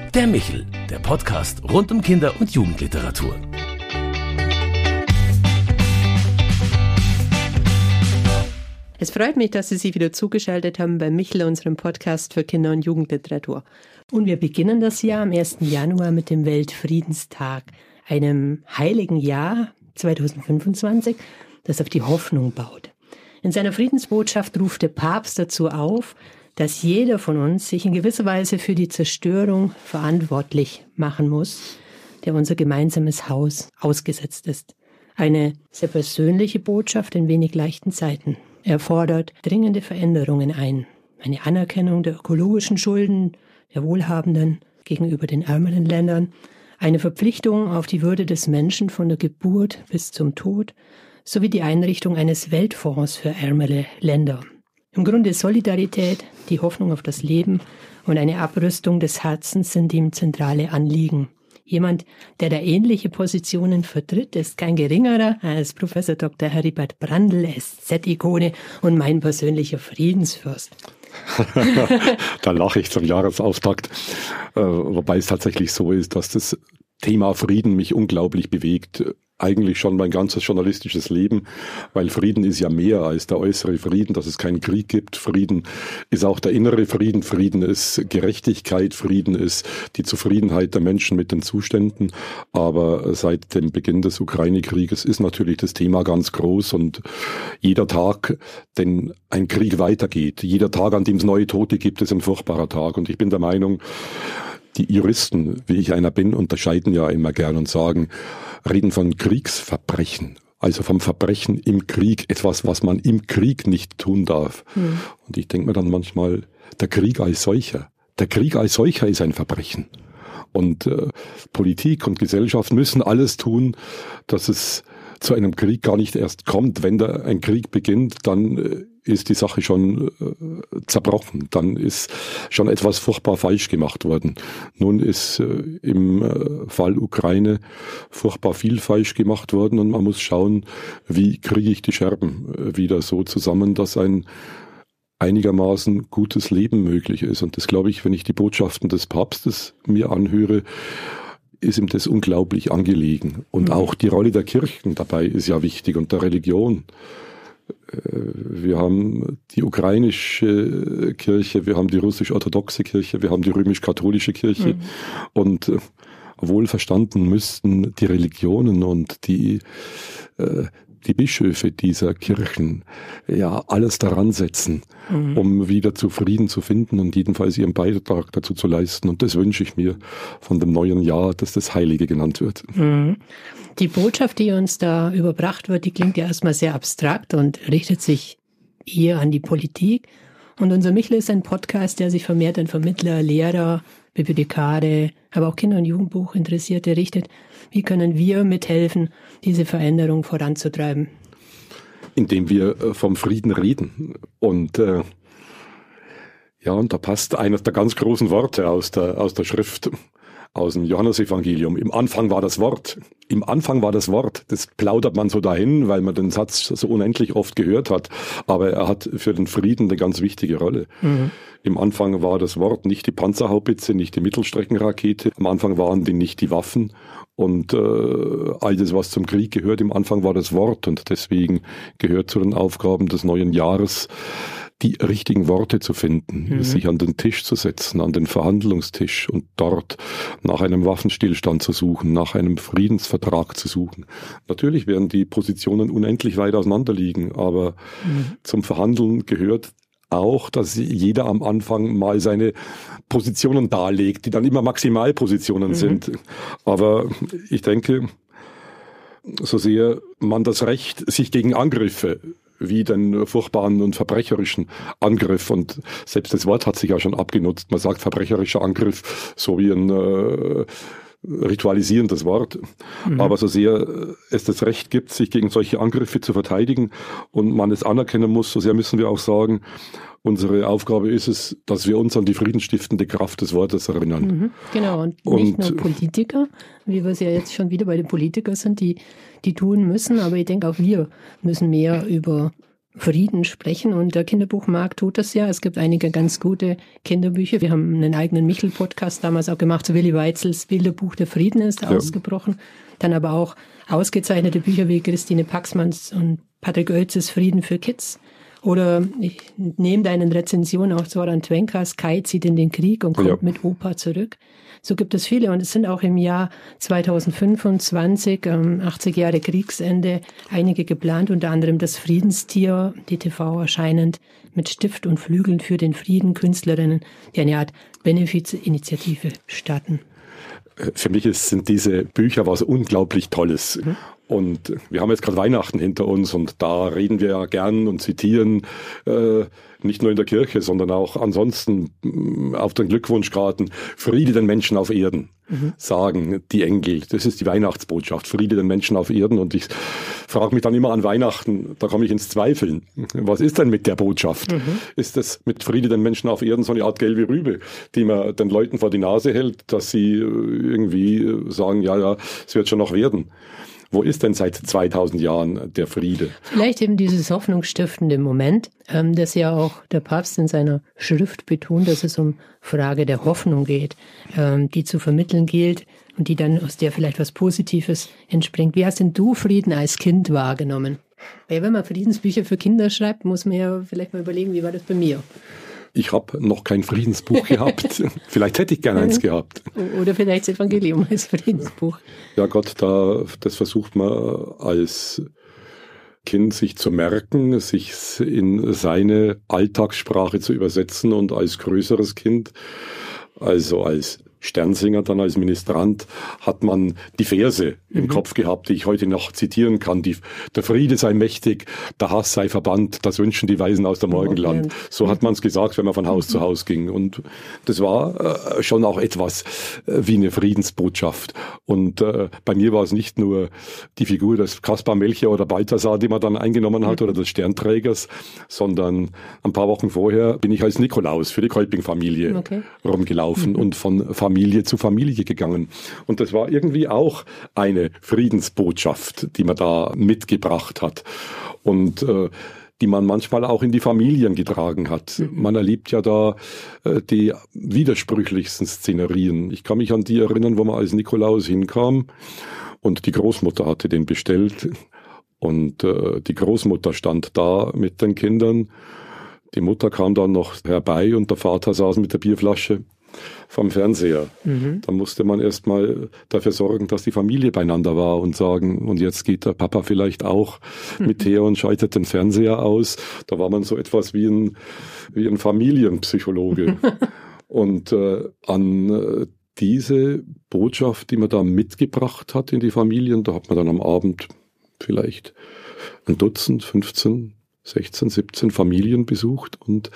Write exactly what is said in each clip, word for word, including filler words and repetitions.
Der Michel, der Podcast rund um Kinder- und Jugendliteratur. Es freut mich, dass Sie sich wieder zugeschaltet haben bei Michel, unserem Podcast für Kinder- und Jugendliteratur. Und wir beginnen das Jahr am ersten Januar mit dem Weltfriedenstag, einem heiligen Jahr zweitausendfünfundzwanzig, das auf die Hoffnung baut. In seiner Friedensbotschaft ruft der Papst dazu auf, dass jeder von uns sich in gewisser Weise für die Zerstörung verantwortlich machen muss, der unser gemeinsames Haus ausgesetzt ist. Eine sehr persönliche Botschaft in wenig leichten Zeiten. Er fordert dringende Veränderungen ein. Eine Anerkennung der ökologischen Schulden der Wohlhabenden gegenüber den ärmeren Ländern, eine Verpflichtung auf die Würde des Menschen von der Geburt bis zum Tod, sowie die Einrichtung eines Weltfonds für ärmere Länder. Im Grunde Solidarität, die Hoffnung auf das Leben und eine Abrüstung des Herzens sind ihm zentrale Anliegen. Jemand, der da ähnliche Positionen vertritt, ist kein geringerer als Professor Doktor Heribert Brandl, S Z-Ikone und mein persönlicher Friedensfürst. Da lache ich zum Jahresauftakt, äh, wobei es tatsächlich so ist, dass das Thema Frieden mich unglaublich bewegt. Eigentlich schon mein ganzes journalistisches Leben, weil Frieden ist ja mehr als der äußere Frieden, dass es keinen Krieg gibt. Frieden ist auch der innere Frieden. Frieden ist Gerechtigkeit. Frieden ist die Zufriedenheit der Menschen mit den Zuständen. Aber seit dem Beginn des Ukraine-Krieges ist natürlich das Thema ganz groß und jeder Tag, den ein Krieg weitergeht, jeder Tag, an dem es neue Tote gibt, ist ein furchtbarer Tag. Und ich bin der Meinung, die Juristen, wie ich einer bin, unterscheiden ja immer gern und sagen, reden von Kriegsverbrechen, also vom Verbrechen im Krieg, etwas, was man im Krieg nicht tun darf. Mhm. Und ich denke mir dann manchmal, der Krieg als solcher, der Krieg als solcher ist ein Verbrechen. Und äh, Politik und Gesellschaft müssen alles tun, dass es zu einem Krieg gar nicht erst kommt. Wenn da ein Krieg beginnt, dann äh, ist die Sache schon äh, zerbrochen. Dann ist schon etwas furchtbar falsch gemacht worden. Nun ist äh, im äh, Fall Ukraine furchtbar viel falsch gemacht worden und man muss schauen, wie kriege ich die Scherben äh, wieder so zusammen, dass ein einigermaßen gutes Leben möglich ist. Und das glaube ich, wenn ich die Botschaften des Papstes mir anhöre, ist ihm das unglaublich angelegen. Und mhm. auch die Rolle der Kirchen dabei ist ja wichtig und der Religion. Wir haben die ukrainische Kirche, wir haben die russisch-orthodoxe Kirche, wir haben die römisch-katholische Kirche. Mhm. Und äh, wohl verstanden müssten die Religionen und die äh, die Bischöfe dieser Kirchen ja alles daran setzen, mhm. um wieder zu Frieden zu finden und jedenfalls ihren Beitrag dazu zu leisten. Und das wünsche ich mir von dem neuen Jahr, dass das Heilige genannt wird. Mhm. Die Botschaft, die uns da überbracht wird, die klingt ja erstmal sehr abstrakt und richtet sich eher an die Politik. Und unser Michel ist ein Podcast, der sich vermehrt an Vermittler, Lehrer, Bibliothekare, aber auch Kinder- und Jugendbuchinteressierte richtet. Wie können wir mithelfen, diese Veränderung voranzutreiben? Indem wir vom Frieden reden. Und äh, ja, und da passt eines der ganz großen Worte aus der, aus der Schrift, aus dem Johannesevangelium. Im Anfang war das Wort. Im Anfang war das Wort. Das plaudert man so dahin, weil man den Satz so unendlich oft gehört hat. Aber er hat für den Frieden eine ganz wichtige Rolle. Mhm. Im Anfang war das Wort nicht die Panzerhaubitze, nicht die Mittelstreckenrakete. Am Anfang waren die nicht die Waffen und äh, all das, was zum Krieg gehört. Im Anfang war das Wort und deswegen gehört zu den Aufgaben des neuen Jahres, die richtigen Worte zu finden, mhm. sich an den Tisch zu setzen, an den Verhandlungstisch und dort nach einem Waffenstillstand zu suchen, nach einem Friedensvertrag zu suchen. Natürlich werden die Positionen unendlich weit auseinander liegen, aber mhm. zum Verhandeln gehört auch, dass jeder am Anfang mal seine Positionen darlegt, die dann immer Maximalpositionen mhm. sind. Aber ich denke, so sehr man das Recht, sich gegen Angriffe wie den furchtbaren und verbrecherischen Angriff, und selbst das Wort hat sich ja schon abgenutzt, man sagt verbrecherischer Angriff, so wie ein äh, ritualisierendes Wort, mhm. aber so sehr es das Recht gibt, sich gegen solche Angriffe zu verteidigen und man es anerkennen muss, so sehr müssen wir auch sagen, unsere Aufgabe ist es, dass wir uns an die friedensstiftende Kraft des Wortes erinnern. Mhm, genau, und nicht und, nur Politiker, wie wir es ja jetzt schon wieder bei den Politikern sind, die, die tun müssen, aber ich denke auch wir müssen mehr über Frieden sprechen und der Kinderbuchmarkt tut das ja. Es gibt einige ganz gute Kinderbücher. Wir haben einen eigenen Michel-Podcast damals auch gemacht. So Willi Weitzels Bilderbuch der Frieden ist ja ausgebrochen. Dann aber auch ausgezeichnete Bücher wie Christine Paxmanns und Patrick Oelzes Frieden für Kids. Oder ich nehme deinen Rezensionen auch Zoran Twenkas Kai zieht in den Krieg und kommt ja. mit Opa zurück. So gibt es viele und es sind auch im Jahr zweitausendfünfundzwanzig, ähm, achtzig Jahre Kriegsende, einige geplant, unter anderem das Friedenstier, D T V erscheinend, mit Stift und Flügeln für den Frieden, Künstlerinnen, die eine Art Benefizinitiative starten. Für mich ist, sind diese Bücher was unglaublich Tolles. Mhm. Und wir haben jetzt gerade Weihnachten hinter uns und da reden wir ja gern und zitieren äh, nicht nur in der Kirche, sondern auch ansonsten äh, auf den Glückwunschkarten Friede den Menschen auf Erden, mhm. sagen die Engel. Das ist die Weihnachtsbotschaft, Friede den Menschen auf Erden. Und ich frage mich dann immer an Weihnachten, da komme ich ins Zweifeln. Was ist denn mit der Botschaft? Mhm. Ist das mit Friede den Menschen auf Erden so eine Art gelbe Rübe, die man den Leuten vor die Nase hält, dass sie irgendwie sagen, ja, ja, es wird schon noch werden? Wo ist denn seit zweitausend Jahren der Friede? Vielleicht eben dieses hoffnungsstiftende Moment, ähm, das ja auch der Papst in seiner Schrift betont, dass es um Frage der Hoffnung geht, ähm, die zu vermitteln gilt und die dann aus der vielleicht was Positives entspringt. Wie hast denn du Frieden als Kind wahrgenommen? Weil wenn man Friedensbücher für Kinder schreibt, muss man ja vielleicht mal überlegen, wie war das bei mir? Ich habe noch kein Friedensbuch gehabt. Vielleicht hätte ich gerne eins gehabt. Oder vielleicht das Evangelium als Friedensbuch. Ja Gott, da, das versucht man als Kind sich zu merken, sich in seine Alltagssprache zu übersetzen und als größeres Kind, also als Sternsinger, dann als Ministrant, hat man die Verse mhm. im Kopf gehabt, die ich heute noch zitieren kann. Die, der Friede sei mächtig, der Hass sei verbannt, das wünschen die Weisen aus dem Morgenland. So hat man es gesagt, wenn man von Haus mhm. zu Haus ging. Und das war äh, schon auch etwas äh, wie eine Friedensbotschaft. Und äh, bei mir war es nicht nur die Figur des Kaspar, Melchior oder Balthasar, die man dann eingenommen hat, mhm. oder des Sternträgers, sondern ein paar Wochen vorher bin ich als Nikolaus für die Kolping-Familie okay. rumgelaufen mhm. und von Familie zu Familie gegangen. Und das war irgendwie auch eine Friedensbotschaft, die man da mitgebracht hat und äh, die man manchmal auch in die Familien getragen hat. Mhm. Man erlebt ja da äh, die widersprüchlichsten Szenerien. Ich kann mich an die erinnern, wo man als Nikolaus hinkam und die Großmutter hatte den bestellt und äh, die Großmutter stand da mit den Kindern. Die Mutter kam dann noch herbei und der Vater saß mit der Bierflasche vom Fernseher. Mhm. Da musste man erstmal dafür sorgen, dass die Familie beieinander war und sagen, und jetzt geht der Papa vielleicht auch mit her und schaltet den Fernseher aus. Da war man so etwas wie ein, wie ein Familienpsychologe. Und äh, an äh, diese Botschaft, die man da mitgebracht hat in die Familien, da hat man dann am Abend vielleicht ein Dutzend, fünfzehn, sechzehn, siebzehn Familien besucht und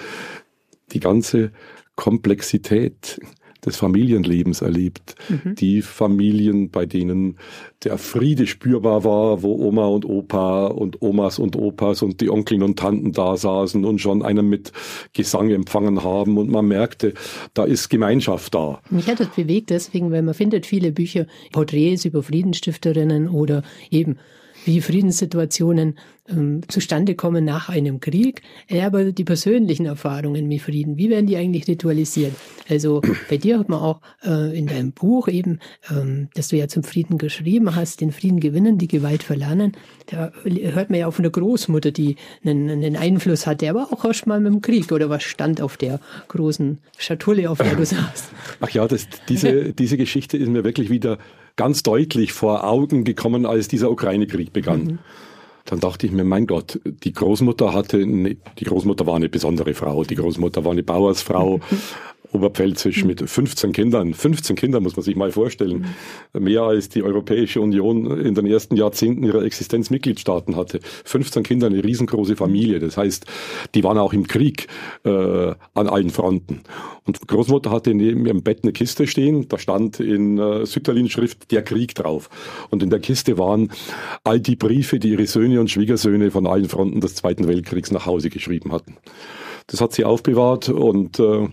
die ganze Komplexität des Familienlebens erlebt. Mhm. Die Familien, bei denen der Friede spürbar war, wo Oma und Opa und Omas und Opas und die Onkeln und Tanten da saßen und schon einen mit Gesang empfangen haben und man merkte, da ist Gemeinschaft da. Mich hat das bewegt deswegen, weil man findet viele Bücher, Porträts über Friedensstifterinnen oder eben wie Friedenssituationen ähm, zustande kommen nach einem Krieg, aber die persönlichen Erfahrungen mit Frieden, wie werden die eigentlich ritualisiert? Also bei dir hat man auch äh, in deinem Buch eben, ähm, das du ja zum Frieden geschrieben hast, den Frieden gewinnen, die Gewalt verlernen, da hört man ja auch von der Großmutter, die einen, einen Einfluss hatte, aber auch erst mal mit dem Krieg, oder was stand auf der großen Schatulle, auf der du saßt? Ach ja, das, diese, diese Geschichte ist mir wirklich wieder ganz deutlich vor Augen gekommen, als dieser Ukraine-Krieg begann. Mhm. Dann dachte ich mir, mein Gott, die Großmutter hatte, eine, die Großmutter war eine besondere Frau, die Großmutter war eine Bauersfrau, mhm. oberpfälzisch mit fünfzehn Kindern. fünfzehn Kinder muss man sich mal vorstellen. Mhm. Mehr als die Europäische Union in den ersten Jahrzehnten ihrer Existenz Mitgliedstaaten hatte. fünfzehn Kinder, eine riesengroße Familie. Das heißt, die waren auch im Krieg äh, an allen Fronten. Und Großmutter hatte neben ihrem Bett eine Kiste stehen. Da stand in äh, Sütterlin-Schrift der Krieg drauf. Und in der Kiste waren all die Briefe, die ihre Söhne und Schwiegersöhne von allen Fronten des Zweiten Weltkriegs nach Hause geschrieben hatten. Das hat sie aufbewahrt und äh,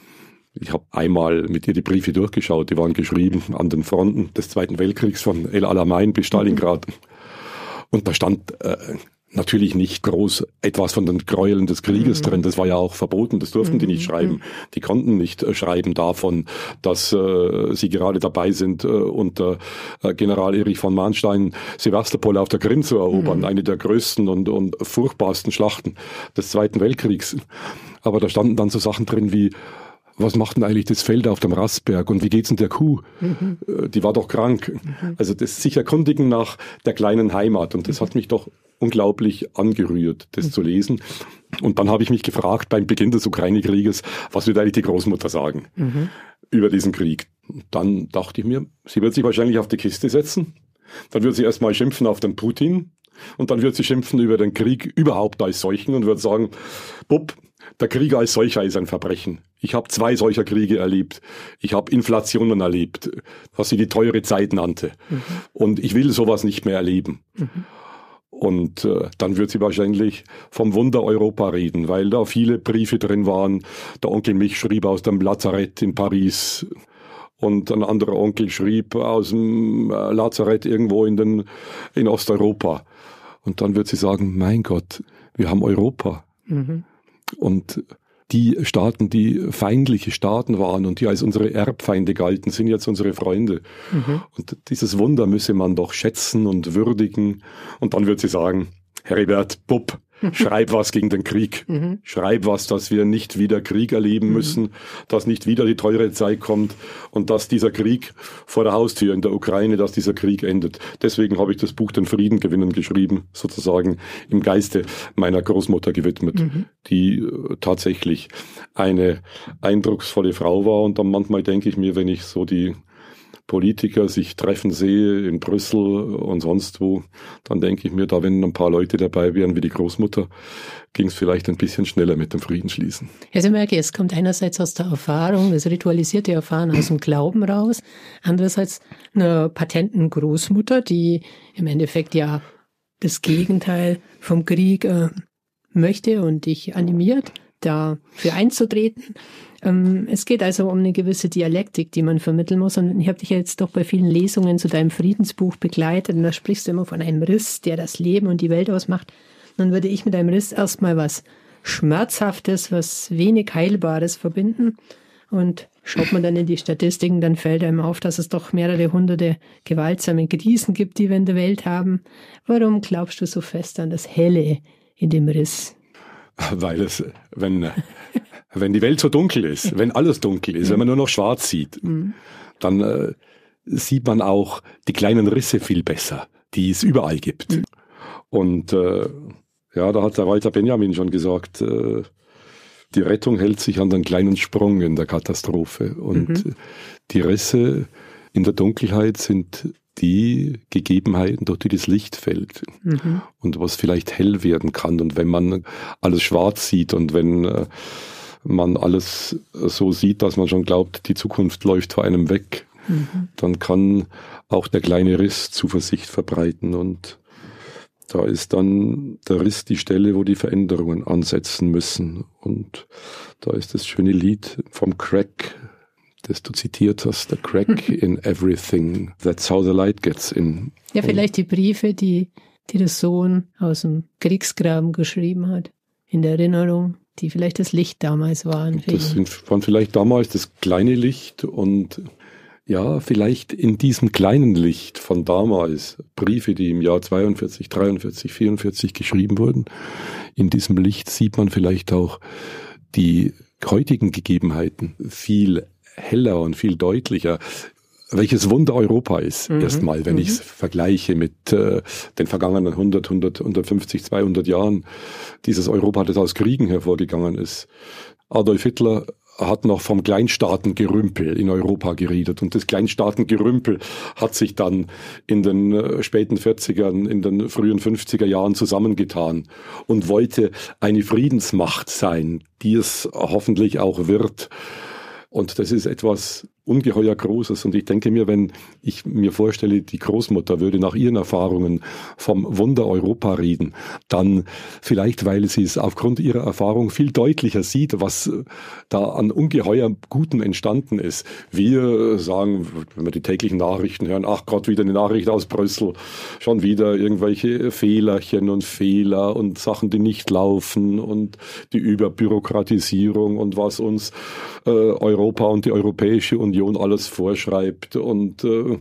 ich habe einmal mit ihr die Briefe durchgeschaut, die waren geschrieben an den Fronten des Zweiten Weltkriegs von El Alamein bis Stalingrad. Und da stand äh, natürlich nicht groß etwas von den Gräueln des Krieges Mhm. drin. Das war ja auch verboten, das durften die nicht Mhm. schreiben. Die konnten nicht äh, schreiben davon, dass äh, sie gerade dabei sind, äh, unter äh, General Erich von Manstein Sevastopol auf der Krim zu erobern. Mhm. Eine der größten und, und furchtbarsten Schlachten des Zweiten Weltkriegs. Aber da standen dann so Sachen drin wie: Was macht denn eigentlich das Feld auf dem Rastberg und wie geht's denn der Kuh? Mhm. Äh, Die war doch krank. Mhm. Also das sich erkundigen nach der kleinen Heimat, und das hat mich doch unglaublich angerührt, das zu lesen. Und dann habe ich mich gefragt beim Beginn des Ukraine-Krieges, was wird eigentlich die Großmutter sagen Mhm. über diesen Krieg? Dann dachte ich mir, sie wird sich wahrscheinlich auf die Kiste setzen, dann wird sie erstmal schimpfen auf den Putin und dann wird sie schimpfen über den Krieg überhaupt als solchen und wird sagen: Bub, der Krieg als solcher ist ein Verbrechen. Ich habe zwei solcher Kriege erlebt. Ich habe Inflationen erlebt, was sie die teure Zeit nannte. Mhm. Und ich will sowas nicht mehr erleben. Mhm. Und äh, dann wird sie wahrscheinlich vom Wunder Europa reden, weil da viele Briefe drin waren. Der Onkel mich schrieb aus dem Lazarett in Paris und ein anderer Onkel schrieb aus dem äh, Lazarett irgendwo in, den, in Osteuropa. Und dann wird sie sagen: Mein Gott, wir haben Europa. Mhm. Und die Staaten, die feindliche Staaten waren und die als unsere Erbfeinde galten, sind jetzt unsere Freunde. Mhm. Und dieses Wunder müsse man doch schätzen und würdigen. Und dann wird sie sagen: Heribert, Bub, schreib was gegen den Krieg. Mhm. Schreib was, dass wir nicht wieder Krieg erleben müssen, dass nicht wieder die teure Zeit kommt und dass dieser Krieg vor der Haustür in der Ukraine, dass dieser Krieg endet. Deswegen habe ich das Buch Den Frieden gewinnen geschrieben, sozusagen im Geiste meiner Großmutter gewidmet, Mhm. die äh, tatsächlich eine eindrucksvolle Frau war. Und dann manchmal denke ich mir, wenn ich so die Politiker sich treffen sehe in Brüssel und sonst wo, dann denke ich mir, da wenn ein paar Leute dabei wären wie die Großmutter, ging es vielleicht ein bisschen schneller mit dem Friedensschließen. Ja, Sie merken, es kommt einerseits aus der Erfahrung, das ritualisierte Erfahren aus dem Glauben raus, andererseits einer patenten Großmutter, die im Endeffekt ja das Gegenteil vom Krieg äh, möchte und dich animiert, dafür einzutreten. Ähm, es geht also um eine gewisse Dialektik, die man vermitteln muss. Und ich habe dich ja jetzt doch bei vielen Lesungen zu deinem Friedensbuch begleitet. Und da sprichst du immer von einem Riss, der das Leben und die Welt ausmacht. Dann würde ich mit einem Riss erstmal was Schmerzhaftes, was wenig Heilbares verbinden. Und schaut man dann in die Statistiken, dann fällt einem auf, dass es doch mehrere hunderte gewaltsame Krisen gibt, die wir in der Welt haben. Warum glaubst du so fest an das Helle in dem Riss? Weil es, wenn, wenn die Welt so dunkel ist, wenn alles dunkel ist, wenn man nur noch schwarz sieht, Mhm. dann äh, sieht man auch die kleinen Risse viel besser, die es überall gibt. Mhm. Und äh, ja, da hat der Walter Benjamin schon gesagt, äh, die Rettung hält sich an den kleinen Sprung in der Katastrophe. Und Mhm. die Risse in der Dunkelheit sind die Gegebenheiten, durch die das Licht fällt Mhm. und was vielleicht hell werden kann. Und wenn man alles schwarz sieht und wenn äh, man alles so sieht, dass man schon glaubt, die Zukunft läuft vor einem weg, Mhm. dann kann auch der kleine Riss Zuversicht verbreiten. Und da ist dann der Riss die Stelle, wo die Veränderungen ansetzen müssen. Und da ist das schöne Lied vom Crack, das du zitiert hast, the crack in everything. That's how the light gets in. Ja, vielleicht die Briefe, die, die der Sohn aus dem Kriegsgraben geschrieben hat, in der Erinnerung, die vielleicht das Licht damals waren. Für Das ihn. sind, waren vielleicht damals das kleine Licht und ja, vielleicht in diesem kleinen Licht von damals, Briefe, die im Jahr zweiundvierzig, dreiundvierzig, vierundvierzig geschrieben wurden, in diesem Licht sieht man vielleicht auch die heutigen Gegebenheiten viel heller und viel deutlicher, welches Wunder Europa ist. Mhm. Erstmal, wenn Mhm. ich es vergleiche mit äh, den vergangenen hundert, hundert, hundertfünfzig, zweihundert Jahren, dieses Europa, das aus Kriegen hervorgegangen ist. Adolf Hitler hat noch vom Kleinstaatengerümpel in Europa geredet. Und das Kleinstaatengerümpel hat sich dann in den äh, späten vierzigern, in den frühen fünfziger Jahren zusammengetan und wollte eine Friedensmacht sein, die es hoffentlich auch wird. Und das ist etwas ungeheuer Großes. Und ich denke mir, wenn ich mir vorstelle, die Großmutter würde nach ihren Erfahrungen vom Wunder Europa reden, dann vielleicht, weil sie es aufgrund ihrer Erfahrung viel deutlicher sieht, was da an ungeheuer Gutem entstanden ist. Wir sagen, wenn wir die täglichen Nachrichten hören, ach Gott, wieder eine Nachricht aus Brüssel, schon wieder irgendwelche Fehlerchen und Fehler und Sachen, die nicht laufen und die Überbürokratisierung und was uns äh, Europa und die Europäische Union alles vorschreibt und äh,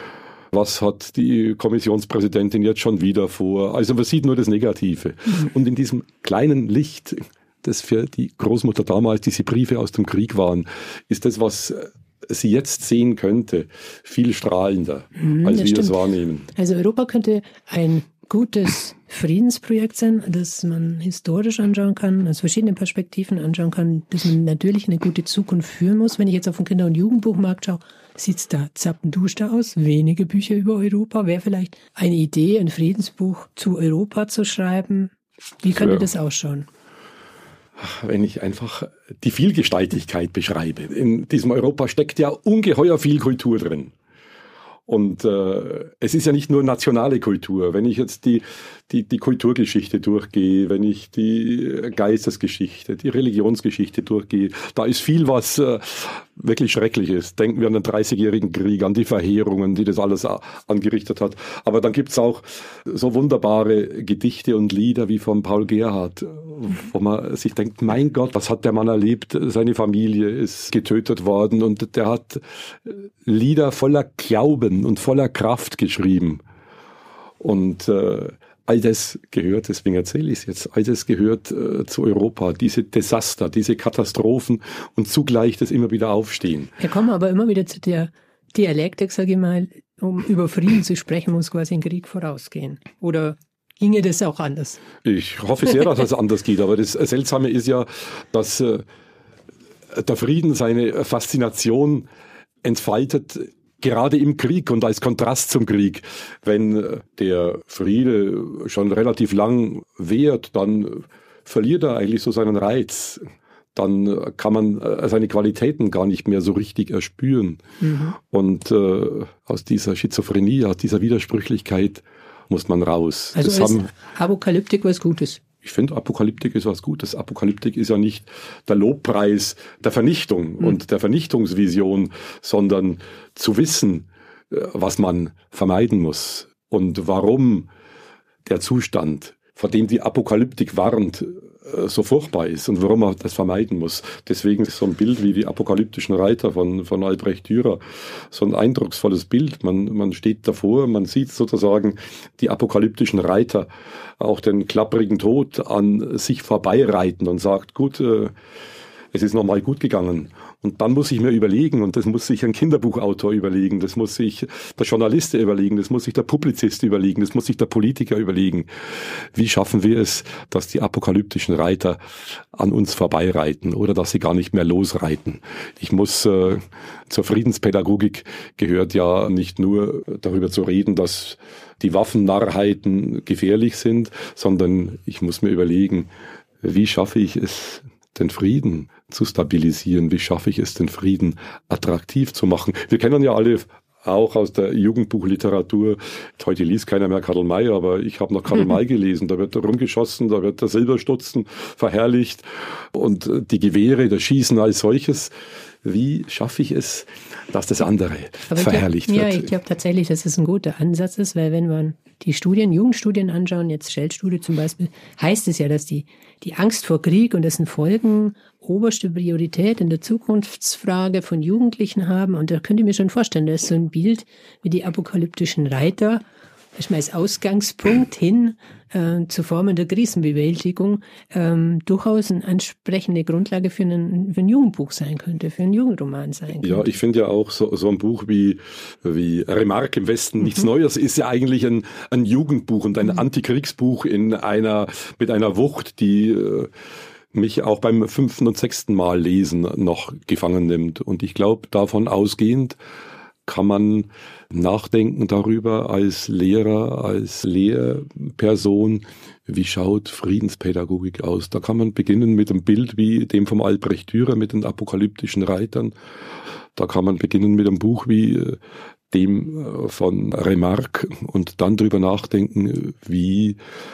was hat die Kommissionspräsidentin jetzt schon wieder vor. Also man sieht nur das Negative. Mhm. Und in diesem kleinen Licht, das für die Großmutter damals diese Briefe aus dem Krieg waren, ist das, was sie jetzt sehen könnte, viel strahlender, mhm, als wir stimmt. es wahrnehmen. Also Europa könnte ein gutes Friedensprojekt sein, das man historisch anschauen kann, aus verschiedenen Perspektiven anschauen kann, das man natürlich eine gute Zukunft führen muss. Wenn ich jetzt auf den Kinder- und Jugendbuchmarkt schaue, sieht es da zappenduster aus. Wenige Bücher über Europa. Wäre vielleicht eine Idee, ein Friedensbuch zu Europa zu schreiben? Wie könnte ja. das ausschauen? Wenn ich einfach die Vielgestaltigkeit beschreibe. In diesem Europa steckt ja ungeheuer viel Kultur drin. Und äh, es ist ja nicht nur nationale Kultur. Wenn ich jetzt die, die, die Kulturgeschichte durchgehe, wenn ich die Geistesgeschichte, die Religionsgeschichte durchgehe, da ist viel, was äh, wirklich schrecklich ist. Denken wir an den dreißigjährigen Krieg, an die Verheerungen, die das alles angerichtet hat. Aber dann gibt's auch so wunderbare Gedichte und Lieder wie von Paul Gerhardt, wo man sich denkt, mein Gott, was hat der Mann erlebt? Seine Familie ist getötet worden und der hat Lieder voller Glauben und voller Kraft geschrieben. Und äh, all das gehört, deswegen erzähle ich es jetzt, all das gehört äh, zu Europa, diese Desaster, diese Katastrophen und zugleich das immer wieder Aufstehen. Wir kommen aber immer wieder zu der Dialektik, sage ich mal, um über Frieden zu sprechen, muss quasi ein Krieg vorausgehen. Oder ginge das auch anders? Ich hoffe sehr, dass das anders geht, aber das Seltsame ist ja, dass äh, der Frieden seine Faszination entfaltet, gerade im Krieg und als Kontrast zum Krieg. Wenn der Friede schon relativ lang währt, dann verliert er eigentlich so seinen Reiz. Dann kann man seine Qualitäten gar nicht mehr so richtig erspüren. Mhm. Und äh, aus dieser Schizophrenie, aus dieser Widersprüchlichkeit muss man raus. Also das ist haben, Apokalyptik was Gutes? Ich finde, Apokalyptik ist was Gutes. Apokalyptik ist ja nicht der Lobpreis der Vernichtung mhm. und der Vernichtungsvision, sondern zu wissen, was man vermeiden muss und warum der Zustand, vor dem die Apokalyptik warnt, so furchtbar ist und warum man das vermeiden muss. Deswegen ist so ein Bild wie die apokalyptischen Reiter von, von Albrecht Dürer so ein eindrucksvolles Bild. Man, man steht davor, man sieht sozusagen die apokalyptischen Reiter auch den klapprigen Tod an sich vorbeireiten und sagt, gut, äh, es ist nochmal gut gegangen. Und dann muss ich mir überlegen, und das muss sich ein Kinderbuchautor überlegen, das muss sich der Journalist überlegen, das muss sich der Publizist überlegen, das muss sich der Politiker überlegen. Wie schaffen wir es, dass die apokalyptischen Reiter an uns vorbeireiten oder dass sie gar nicht mehr losreiten? Ich muss, äh, zur Friedenspädagogik gehört ja nicht nur darüber zu reden, dass die Waffennarrheiten gefährlich sind, sondern ich muss mir überlegen, wie schaffe ich es, den Frieden zu stabilisieren? Wie schaffe ich es, den Frieden attraktiv zu machen? Wir kennen ja alle auch aus der Jugendbuchliteratur, heute liest keiner mehr Karl May, aber ich habe noch Karl May gelesen, da wird er rumgeschossen, da wird der Silberstutzen verherrlicht und die Gewehre, das Schießen als solches. Wie schaffe ich es, dass das andere aber verherrlicht glaub, wird? Ja, ich glaube tatsächlich, dass es ein guter Ansatz ist, weil wenn man die Studien, Jugendstudien anschauen, jetzt Shell-Studie zum Beispiel, heißt es ja, dass die, die Angst vor Krieg und dessen Folgen oberste Priorität in der Zukunftsfrage von Jugendlichen haben. Und da könnt ihr mir schon vorstellen, da ist so ein Bild wie die apokalyptischen Reiter, erstmal als Ausgangspunkt hin äh, zu Formen der Krisenbewältigung ähm, durchaus eine entsprechende Grundlage für, einen, für ein Jugendbuch sein könnte, für einen Jugendroman sein könnte. Ja, ich finde ja auch so, so ein Buch wie, wie Remarque im Westen, mhm. nichts Neues, ist ja eigentlich ein, ein Jugendbuch und ein mhm. Antikriegsbuch in einer, mit einer Wucht, die äh, mich auch beim fünften und sechsten Mal lesen noch gefangen nimmt. Und ich glaube, davon ausgehend kann man nachdenken darüber als Lehrer, als Lehrperson, wie schaut Friedenspädagogik aus. Da kann man beginnen mit einem Bild wie dem vom Albrecht Dürer mit den apokalyptischen Reitern. Da kann man beginnen mit einem Buch wie dem von Remarque und dann drüber nachdenken, wie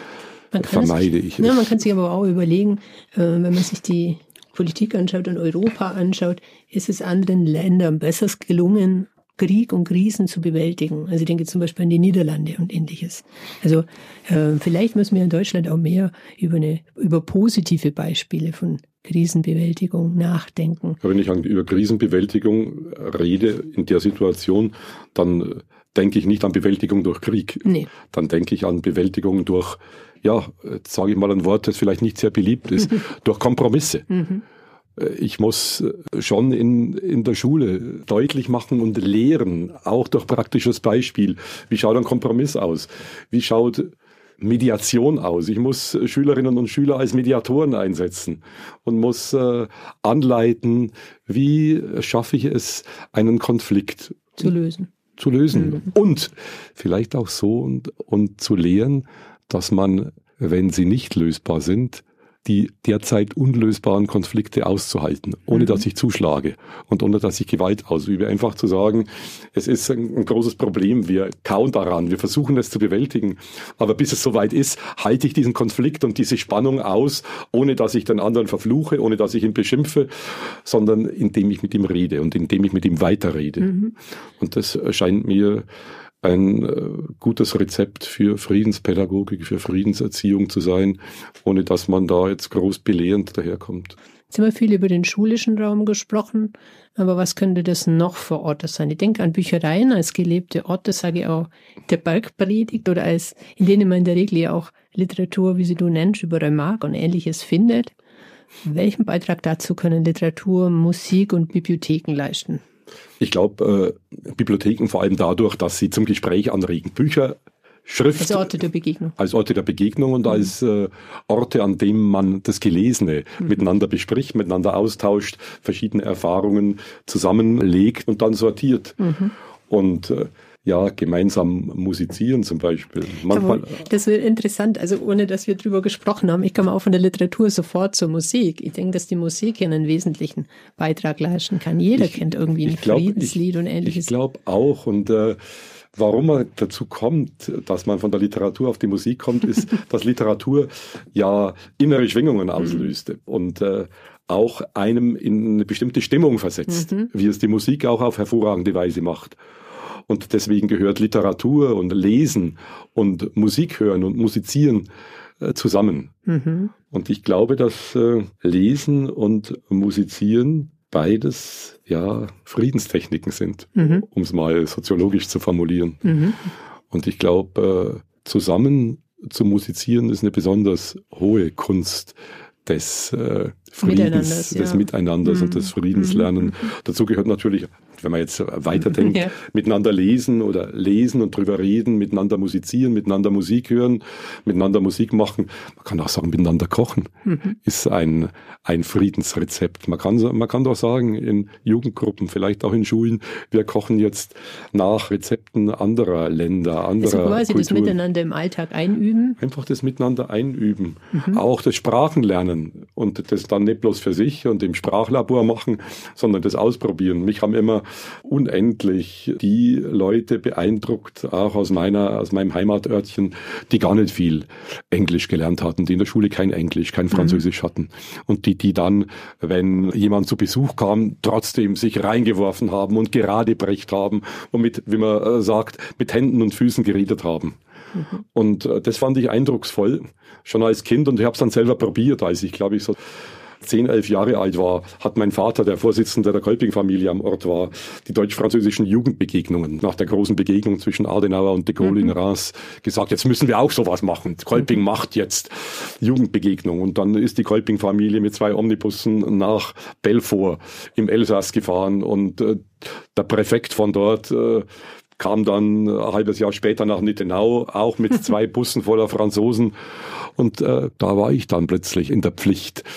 vermeide sich, ich es. Ja, man kann sich aber auch überlegen, äh, wenn man sich die Politik anschaut und Europa anschaut, ist es anderen Ländern besser gelungen, Krieg und Krisen zu bewältigen. Also ich denke zum Beispiel an die Niederlande und Ähnliches. Also äh, vielleicht müssen wir in Deutschland auch mehr über, eine, über positive Beispiele von Krisenbewältigung nachdenken. Wenn ich über Krisenbewältigung rede in der Situation, dann denke ich nicht an Bewältigung durch Krieg. Nee. Dann denke ich an Bewältigung durch, ja, jetzt sage ich mal ein Wort, das vielleicht nicht sehr beliebt ist, durch Kompromisse. Mhm. Ich muss schon in, in der Schule deutlich machen und lehren, auch durch praktisches Beispiel. Wie schaut ein Kompromiss aus? Wie schaut Mediation aus? Ich muss Schülerinnen und Schüler als Mediatoren einsetzen und muss äh, anleiten, wie schaffe ich es, einen Konflikt zu lösen. Zu lösen. Mhm. Und vielleicht auch so und, und zu lehren, dass man, wenn sie nicht lösbar sind, die derzeit unlösbaren Konflikte auszuhalten, ohne mhm. dass ich zuschlage und ohne dass ich Gewalt ausübe. Einfach zu sagen, es ist ein, ein großes Problem, wir kauen daran, wir versuchen es zu bewältigen, aber bis es soweit ist, halte ich diesen Konflikt und diese Spannung aus, ohne dass ich den anderen verfluche, ohne dass ich ihn beschimpfe, sondern indem ich mit ihm rede und indem ich mit ihm weiterrede. Mhm. Und das erscheint mir ein äh, gutes Rezept für Friedenspädagogik, für Friedenserziehung zu sein, ohne dass man da jetzt groß belehrend daherkommt. Jetzt haben wir viel über den schulischen Raum gesprochen, aber was könnte das noch für Orte sein? Ich denke an Büchereien als gelebte Orte, sage ich auch der Bergpredigt oder als, in denen man in der Regel ja auch Literatur, wie sie du nennst, über Remarque und Ähnliches findet. Welchen Beitrag dazu können Literatur, Musik und Bibliotheken leisten? Ich glaube, äh, Bibliotheken vor allem dadurch, dass sie zum Gespräch anregen. Bücher, Schrift. Als Orte der Begegnung. Als Orte der Begegnung und mhm. als äh, Orte, an denen man das Gelesene mhm. miteinander bespricht, miteinander austauscht, verschiedene Erfahrungen zusammenlegt und dann sortiert. Mhm. Und äh, ja, gemeinsam musizieren zum Beispiel. Manchmal, das wird interessant, also ohne dass wir drüber gesprochen haben. Ich komme auch von der Literatur sofort zur Musik. Ich denke, dass die Musik hier einen wesentlichen Beitrag leisten kann. Jeder ich, kennt irgendwie ein glaub, Friedenslied ich, und Ähnliches. Ich glaube auch. Und äh, warum man dazu kommt, dass man von der Literatur auf die Musik kommt, ist, dass Literatur ja innere Schwingungen auslöst. Mhm. Und äh, auch einem in eine bestimmte Stimmung versetzt, mhm. wie es die Musik auch auf hervorragende Weise macht. Und deswegen gehört Literatur und Lesen und Musik hören und Musizieren äh, zusammen. Mhm. Und ich glaube, dass äh, Lesen und Musizieren beides ja Friedenstechniken sind, mhm. um es mal soziologisch zu formulieren. Mhm. Und ich glaube, äh, zusammen zu musizieren ist eine besonders hohe Kunst des äh, Friedens, des ja. Miteinanders mhm. und des Friedenslernen. Mhm. Dazu gehört natürlich, wenn man jetzt weiterdenkt, ja. miteinander lesen oder lesen und drüber reden, miteinander musizieren, miteinander Musik hören, miteinander Musik machen. Man kann auch sagen, miteinander kochen mhm. ist ein, ein Friedensrezept. Man kann, man kann doch sagen, in Jugendgruppen, vielleicht auch in Schulen, wir kochen jetzt nach Rezepten anderer Länder, anderer also quasi Kulturen. Das Miteinander im Alltag einüben. Einfach das Miteinander einüben. Mhm. Auch das Sprachenlernen und das dann nicht bloß für sich und im Sprachlabor machen, sondern das ausprobieren. Mich haben immer unendlich die Leute beeindruckt, auch aus meiner, aus meinem Heimatörtchen, die gar nicht viel Englisch gelernt hatten, die in der Schule kein Englisch, kein Französisch mhm. hatten. Und die, die dann, wenn jemand zu Besuch kam, trotzdem sich reingeworfen haben und geradebrecht haben und mit, wie man sagt, mit Händen und Füßen geredet haben. Mhm. Und das fand ich eindrucksvoll, schon als Kind. Und ich habe es dann selber probiert, als ich, glaube ich, so zehn, elf Jahre alt war, hat mein Vater, der Vorsitzende der Kolping-Familie am Ort war, die deutsch-französischen Jugendbegegnungen nach der großen Begegnung zwischen Adenauer und de Gaulle mhm. in Reims gesagt, jetzt müssen wir auch sowas machen. Kolping mhm. macht jetzt Jugendbegegnung. Und dann ist die Kolping-Familie mit zwei Omnibussen nach Belfort im Elsass gefahren und äh, der Präfekt von dort äh, kam dann ein halbes Jahr später nach Nittenau, auch mit zwei Bussen voller Franzosen. Und äh, da war ich dann plötzlich in der Pflicht,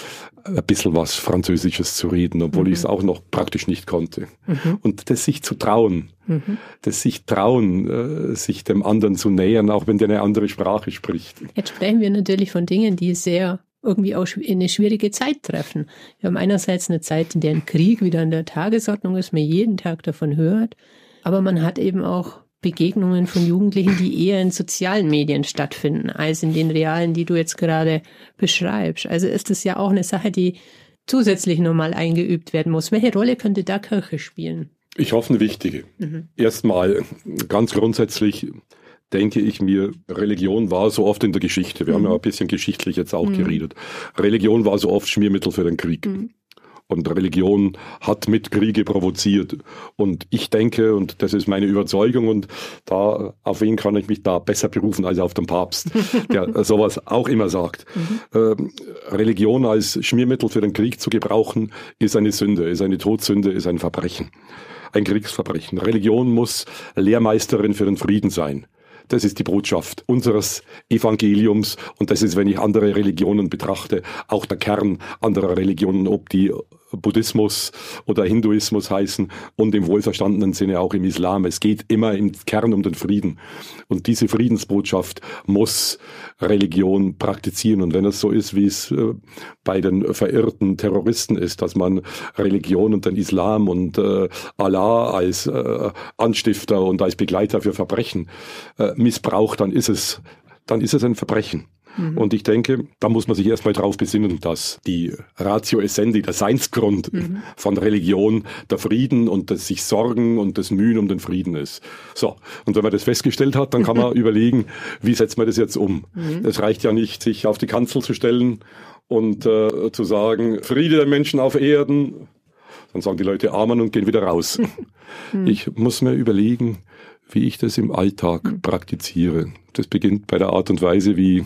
ein bisschen was Französisches zu reden, obwohl mhm. ich es auch noch praktisch nicht konnte. Mhm. Und das sich zu trauen, mhm. das sich trauen, äh, sich dem anderen zu nähern, auch wenn der eine andere Sprache spricht. Jetzt sprechen wir natürlich von Dingen, die sehr irgendwie auch in eine schwierige Zeit treffen. Wir haben einerseits eine Zeit, in der ein Krieg wieder an der Tagesordnung ist, man jeden Tag davon hört, aber man hat eben auch Begegnungen von Jugendlichen, die eher in sozialen Medien stattfinden, als in den realen, die du jetzt gerade beschreibst. Also ist es ja auch eine Sache, die zusätzlich nochmal eingeübt werden muss. Welche Rolle könnte da Kirche spielen? Ich hoffe, eine wichtige. Mhm. Erstmal, ganz grundsätzlich denke ich mir, Religion war so oft in der Geschichte, wir mhm. haben ja ein bisschen geschichtlich jetzt auch mhm. geredet, Religion war so oft Schmiermittel für den Krieg. Mhm. Und Religion hat mit Kriege provoziert. Und ich denke, und das ist meine Überzeugung, und da, auf wen kann ich mich da besser berufen als auf den Papst, der sowas auch immer sagt. Mhm. Ähm, Religion als Schmiermittel für den Krieg zu gebrauchen, ist eine Sünde, ist eine Todsünde, ist ein Verbrechen. Ein Kriegsverbrechen. Religion muss Lehrmeisterin für den Frieden sein. Das ist die Botschaft unseres Evangeliums und das ist, wenn ich andere Religionen betrachte, auch der Kern anderer Religionen, ob die Buddhismus oder Hinduismus heißen und im wohlverstandenen Sinne auch im Islam. Es geht immer im Kern um den Frieden. Und diese Friedensbotschaft muss Religion praktizieren. Und wenn es so ist, wie es äh, bei den verirrten Terroristen ist, dass man Religion und den Islam und äh, Allah als äh, Anstifter und als Begleiter für Verbrechen äh, missbraucht, dann ist es, dann ist es ein Verbrechen. Mhm. Und ich denke, da muss man sich erstmal drauf besinnen, dass die Ratio Essendi, der Seinsgrund mhm. von Religion, der Frieden und das sich Sorgen und das Mühen um den Frieden ist. So, und wenn man das festgestellt hat, dann kann man überlegen, wie setzt man das jetzt um? Es mhm. reicht ja nicht, sich auf die Kanzel zu stellen und äh, zu sagen, Friede der Menschen auf Erden. Dann sagen die Leute Amen und gehen wieder raus. Mhm. Ich muss mir überlegen, wie ich das im Alltag mhm. praktiziere. Das beginnt bei der Art und Weise, wie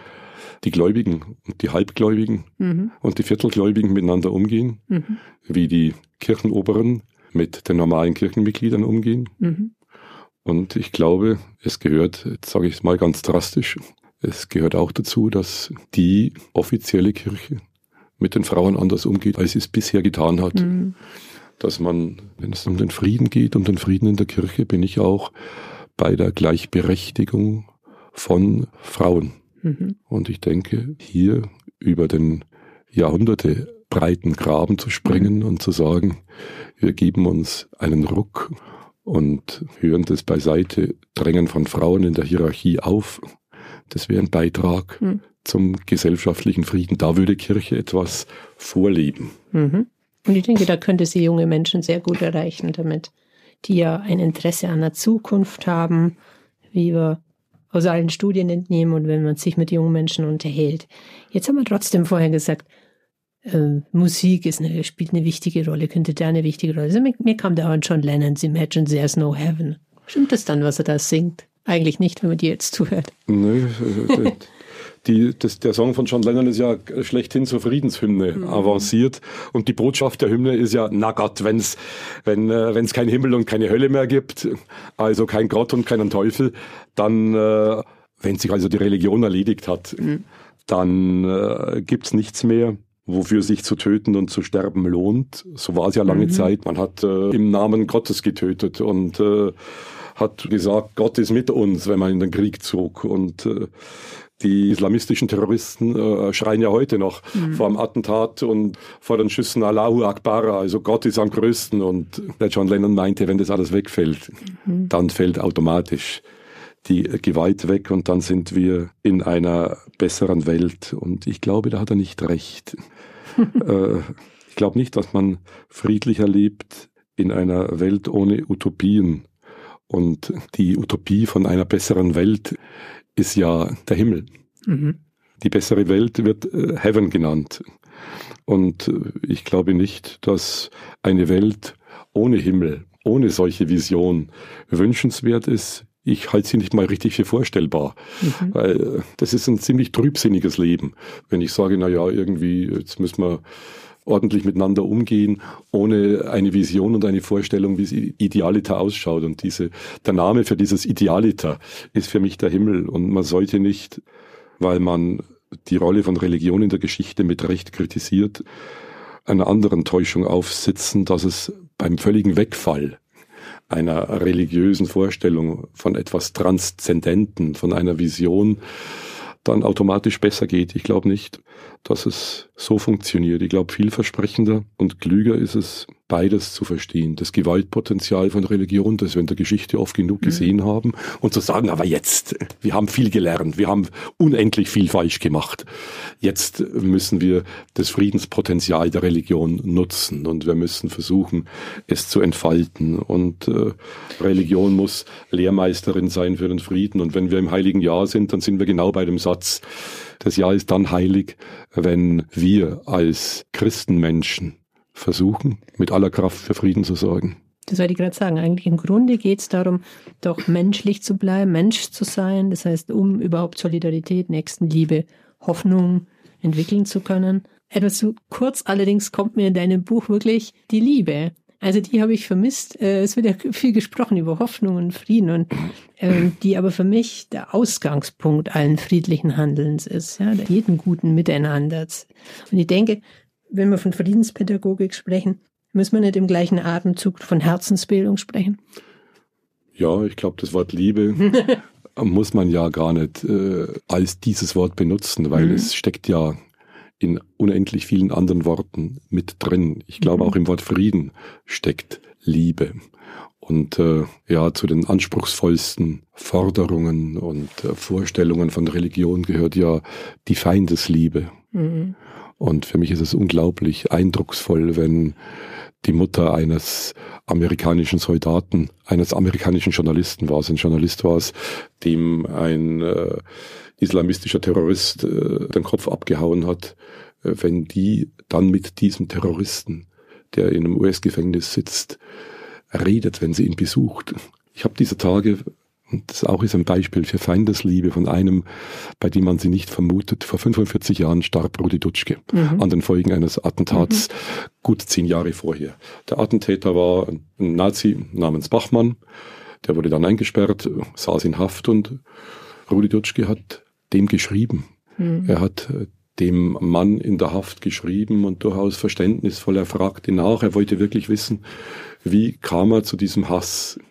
die Gläubigen und die Halbgläubigen mhm. und die Viertelgläubigen miteinander umgehen, mhm. wie die Kirchenoberen mit den normalen Kirchenmitgliedern umgehen. Mhm. Und ich glaube, es gehört, jetzt sage ich es mal ganz drastisch, es gehört auch dazu, dass die offizielle Kirche mit den Frauen anders umgeht, als sie es bisher getan hat. Mhm. Dass man, wenn es um den Frieden geht, um den Frieden in der Kirche, bin ich auch bei der Gleichberechtigung von Frauen. Mhm. Und ich denke, hier über den Jahrhunderte breiten Graben zu springen mhm. und zu sagen, wir geben uns einen Ruck und hören das beiseite Drängen von Frauen in der Hierarchie auf, das wäre ein Beitrag mhm. zum gesellschaftlichen Frieden. Da würde Kirche etwas vorleben. Mhm. Und ich denke, da könnte sie junge Menschen sehr gut erreichen damit, die ja ein Interesse an der Zukunft haben, wie wir aus allen Studien entnehmen und wenn man sich mit jungen Menschen unterhält. Jetzt haben wir trotzdem vorher gesagt, äh, Musik ist eine, spielt eine wichtige Rolle, könnte da eine wichtige Rolle sein. Mir, mir kam da auch John Lennon's Imagine There's No Heaven. Stimmt das dann, was er da singt? Eigentlich nicht, wenn man dir jetzt zuhört. Nö, die, das, der Song von John Lennon ist ja schlechthin zur Friedenshymne mhm. avanciert. Und die Botschaft der Hymne ist ja, na Gott, wenn's, wenn es äh, keinen Himmel und keine Hölle mehr gibt, also kein Gott und keinen Teufel, dann, äh, wenn sich also die Religion erledigt hat, mhm. dann äh, gibt's nichts mehr, wofür sich zu töten und zu sterben lohnt. So war es ja lange mhm. Zeit. Man hat äh, im Namen Gottes getötet und äh, hat gesagt, Gott ist mit uns, wenn man in den Krieg zog. Und äh, die islamistischen Terroristen äh, schreien ja heute noch mhm. vor dem Attentat und vor den Schüssen Allahu Akbar, also Gott ist am größten. Und der John Lennon meinte, wenn das alles wegfällt, mhm. dann fällt automatisch die Gewalt weg und dann sind wir in einer besseren Welt. Und ich glaube, da hat er nicht recht. äh, ich glaube nicht, dass man friedlicher lebt in einer Welt ohne Utopien. Und die Utopie von einer besseren Welt ist ja der Himmel. Mhm. Die bessere Welt wird äh, Heaven genannt. Und äh, ich glaube nicht, dass eine Welt ohne Himmel, ohne solche Vision wünschenswert ist. Ich halte sie nicht mal richtig für vorstellbar, mhm. weil äh, das ist ein ziemlich trübsinniges Leben. Wenn ich sage, na ja, irgendwie, jetzt müssen wir ordentlich miteinander umgehen, ohne eine Vision und eine Vorstellung, wie es Idealiter ausschaut. Und diese, der Name für dieses Idealiter ist für mich der Himmel. Und man sollte nicht, weil man die Rolle von Religion in der Geschichte mit Recht kritisiert, einer anderen Täuschung aufsitzen, dass es beim völligen Wegfall einer religiösen Vorstellung von etwas Transzendenten, von einer Vision, dann automatisch besser geht. Ich glaube nicht, dass es so funktioniert. Ich glaube, vielversprechender und klüger ist es, beides zu verstehen. Das Gewaltpotenzial von Religion, das wir in der Geschichte oft genug gesehen mhm. haben, und zu sagen, aber jetzt, wir haben viel gelernt, wir haben unendlich viel falsch gemacht. Jetzt müssen wir das Friedenspotenzial der Religion nutzen und wir müssen versuchen, es zu entfalten. Und äh, Religion muss Lehrmeisterin sein für den Frieden. Und wenn wir im Heiligen Jahr sind, dann sind wir genau bei dem Satz, das Jahr ist dann heilig, wenn wir als Christenmenschen versuchen, mit aller Kraft für Frieden zu sorgen. Das wollte ich gerade sagen. Eigentlich im Grunde geht es darum, doch menschlich zu bleiben, Mensch zu sein. Das heißt, um überhaupt Solidarität, Nächstenliebe, Hoffnung entwickeln zu können. Etwas zu kurz allerdings kommt mir in deinem Buch wirklich die Liebe. Also die habe ich vermisst. Es wird ja viel gesprochen über Hoffnung und Frieden, und äh, die aber für mich der Ausgangspunkt allen friedlichen Handelns ist, ja, jeden guten Miteinanders. Und ich denke, wenn wir von Friedenspädagogik sprechen, müssen wir nicht im gleichen Atemzug von Herzensbildung sprechen? Ja, ich glaube, das Wort Liebe muss man ja gar nicht äh, als dieses Wort benutzen, weil mhm. es steckt ja in unendlich vielen anderen Worten mit drin. Ich glaube, mhm. auch im Wort Frieden steckt Liebe. Und äh, ja, zu den anspruchsvollsten Forderungen und äh, Vorstellungen von Religion gehört ja die Feindesliebe. Mhm. Und für mich ist es unglaublich eindrucksvoll, wenn die Mutter eines amerikanischen Soldaten, eines amerikanischen Journalisten war es, ein Journalist war es, dem ein äh, islamistischer Terrorist äh, den Kopf abgehauen hat, äh, wenn die dann mit diesem Terroristen, der in einem U S-Gefängnis sitzt, redet, wenn sie ihn besucht. Ich habe diese Tage, und das auch ist ein Beispiel für Feindesliebe von einem, bei dem man sie nicht vermutet. Vor fünfundvierzig Jahren starb Rudi Dutschke mhm. an den Folgen eines Attentats, mhm. gut zehn Jahre vorher. Der Attentäter war ein Nazi namens Bachmann, der wurde dann eingesperrt, saß in Haft, und Rudi Dutschke hat dem geschrieben. Mhm. Er hat dem Mann in der Haft geschrieben und durchaus verständnisvoll, er fragte nach, er wollte wirklich wissen, wie kam er zu diesem Hass.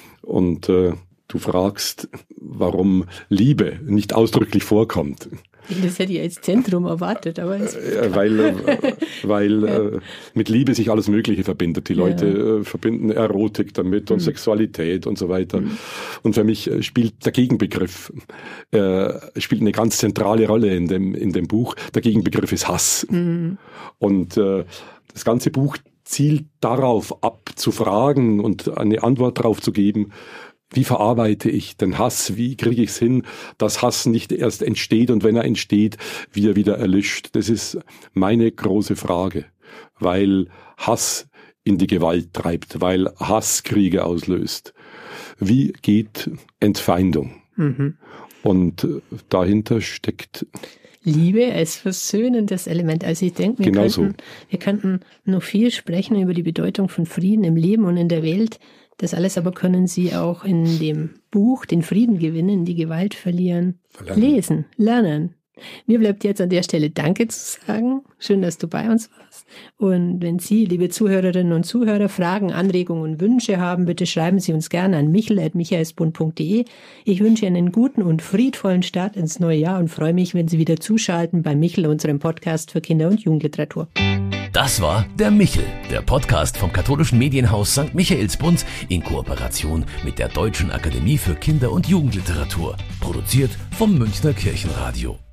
Und äh, du fragst, warum Liebe nicht ausdrücklich vorkommt. Das hätte ich als Zentrum erwartet, aber es äh, weil äh, weil äh, mit Liebe sich alles Mögliche verbindet. Die Leute ja. äh, verbinden Erotik damit und mhm. Sexualität und so weiter. Mhm. Und für mich äh, spielt der Gegenbegriff äh, spielt eine ganz zentrale Rolle in dem in dem Buch. Der Gegenbegriff ist Hass. Mhm. Und äh, das ganze Buch zielt darauf ab, zu fragen und eine Antwort darauf zu geben. Wie verarbeite ich den Hass? Wie kriege ich es hin, dass Hass nicht erst entsteht und wenn er entsteht, wie er wieder erlischt? Das ist meine große Frage, weil Hass in die Gewalt treibt, weil Hass Kriege auslöst. Wie geht Entfeindung? Mhm. Und dahinter steckt Liebe als versöhnendes Element. Also ich denke, wir, genau könnten, so. wir könnten noch viel sprechen über die Bedeutung von Frieden im Leben und in der Welt. Das alles aber können Sie auch in dem Buch Den Frieden gewinnen, die Gewalt verlieren, Verlernen. lesen, lernen. Mir bleibt jetzt an der Stelle Danke zu sagen. Schön, dass du bei uns warst. Und wenn Sie, liebe Zuhörerinnen und Zuhörer, Fragen, Anregungen und Wünsche haben, bitte schreiben Sie uns gerne an michel at michaelsbund punkt de. Ich wünsche Ihnen einen guten und friedvollen Start ins neue Jahr und freue mich, wenn Sie wieder zuschalten bei Michel, unserem Podcast für Kinder- und Jugendliteratur. Das war der Michel, der Podcast vom katholischen Medienhaus Sankt Michaelsbund in Kooperation mit der Deutschen Akademie für Kinder- und Jugendliteratur. Produziert vom Münchner Kirchenradio.